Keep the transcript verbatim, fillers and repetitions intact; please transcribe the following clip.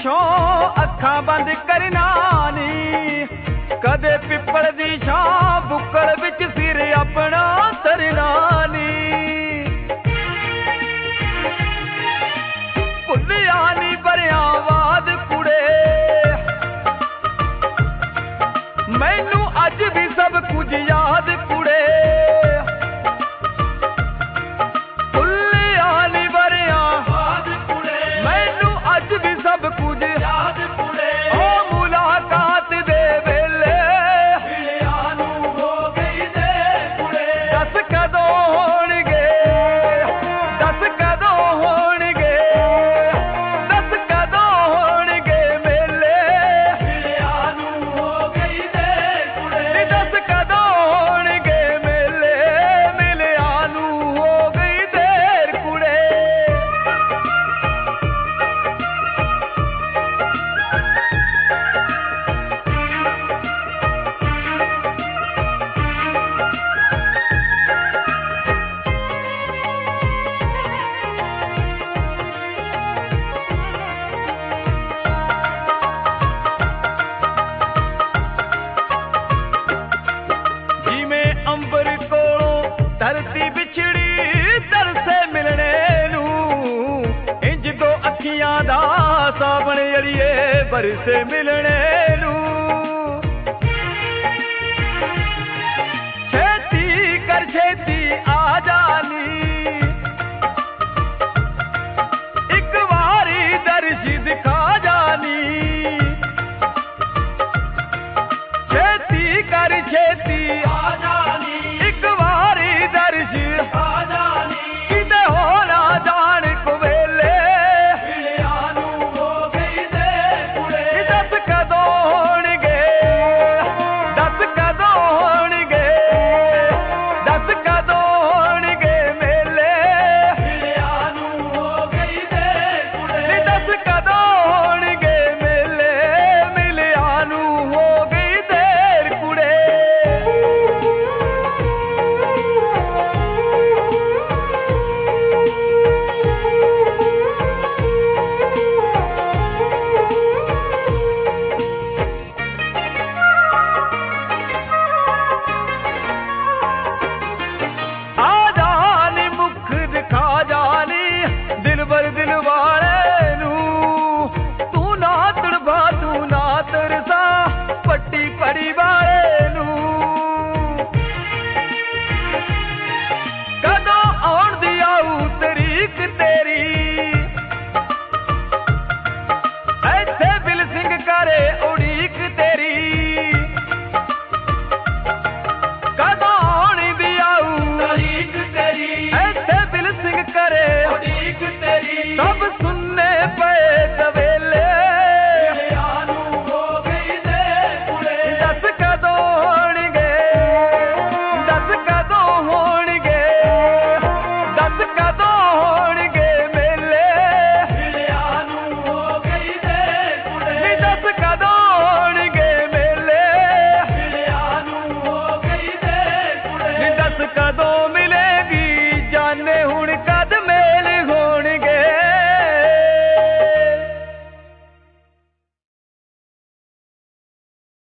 पिछों अखां बंद करना नी, कदे पिपल दी छां बुक्कड़ विच सिर अपना धरना नी। भुलिया नी बरिया वाद कुड़े, मैनू अज भी सब कुछ याद कुड़े। भुलिया नी बरिया वाद कुड़े, मैनू अज भी सब कुछ याद कुड़े। ओ मुलाकात दे वेले मिलिया नू हो गई दे कुड़े, दस कदों होणगे, दस कदों होणगे, दस कदों होणगे मेले मिलिया नू हो गई दे कुड़े, दस कदों होणगे मेले मिलिया नू हो गई देर कुड़े। जिमें अंबर कोलों धरती बिछड़ी तरसे मिलने नू, इंज दो अखियां दा सावण अड़िए बरसे मिलने